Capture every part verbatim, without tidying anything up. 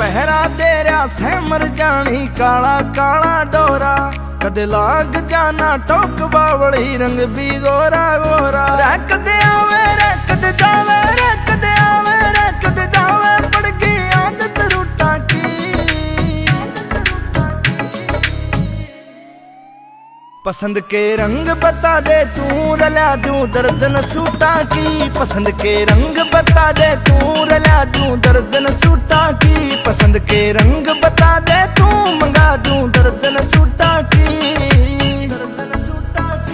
पहरा तेरा से मर जानी काला काला डोरा कदे लाग जाना टोक बावड़ी रंग भी गोरा गोरा रे कदे आवे रे कदे जावे रे कदे आवे रे कदे जावे पड़ गई आदत रूटा की पसंद के रंग बता दे तू रला दूं दर्जन सूटा की पसंद के रंग बता दे तू रला दूं दर्जन सूटा की पसंद के रंग बता दे तू मंगा दूं दर्जन सूटा की दर्जन सूटा की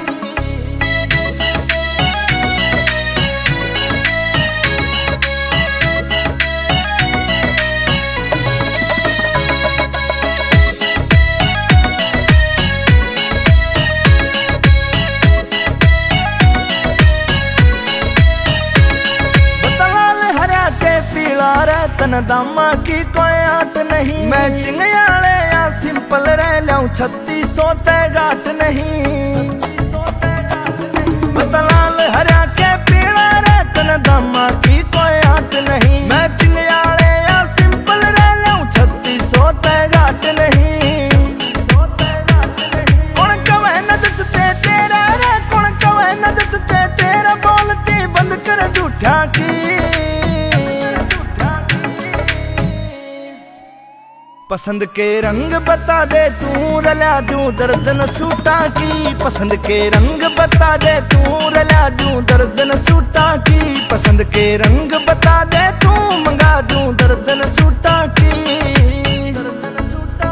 तन दामा की कोई आट नहीं मैं चिंगयाले या सिंपल रह लाऊं छत्तीस सौ ते घाट नहीं बतलाल हरा के पीला रे तन दामा की कोई आट नहीं मैं चिंगयाले या सिंपल रह लाऊं छत्तीस सौ ते घाट नहीं कौन कवे न जचते तेरा रे कौन कवे न जचते तेरा बोलती बंद कर झूठा की पसंद के रंग बता दे तू रला दूं दर्जन सूटा की पसंद के रंग बता दे तू रला दूं दर्जन सूटा की पसंद के रंग बता दे तू मंगा दूं दर्जन सूटा की दर्जन सूटा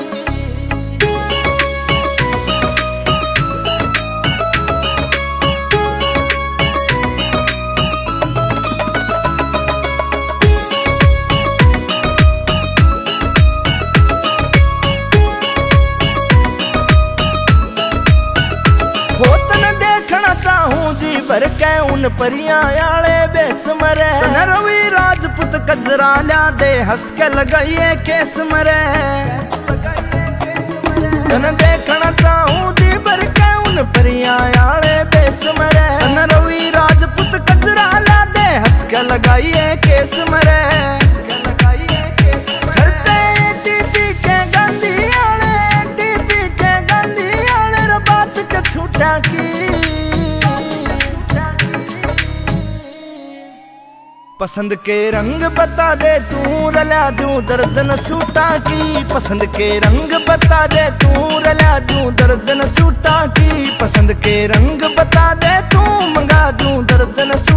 जी भर के उन परियां आले बेस मरे रवि राजपूत कजरा ला दे हंस के लगाइए केस मरे तन देखना चाहूं जी भर के उन परियां आले बेस मरे रवि राजपूत कजरा ला दे हंस के लगाइए केस मरे खर्चे टीपी के गांधी आले टीपी के गांधी आले रे बात के छूटा की पसंद के रंग बता दे तू रला दूं दर्जन सूटा की पसंद के रंग बता दे तू रला दूं दर्जन सूटा की पसंद के रंग बता दे तू मंगा दूं दर्जन सूटा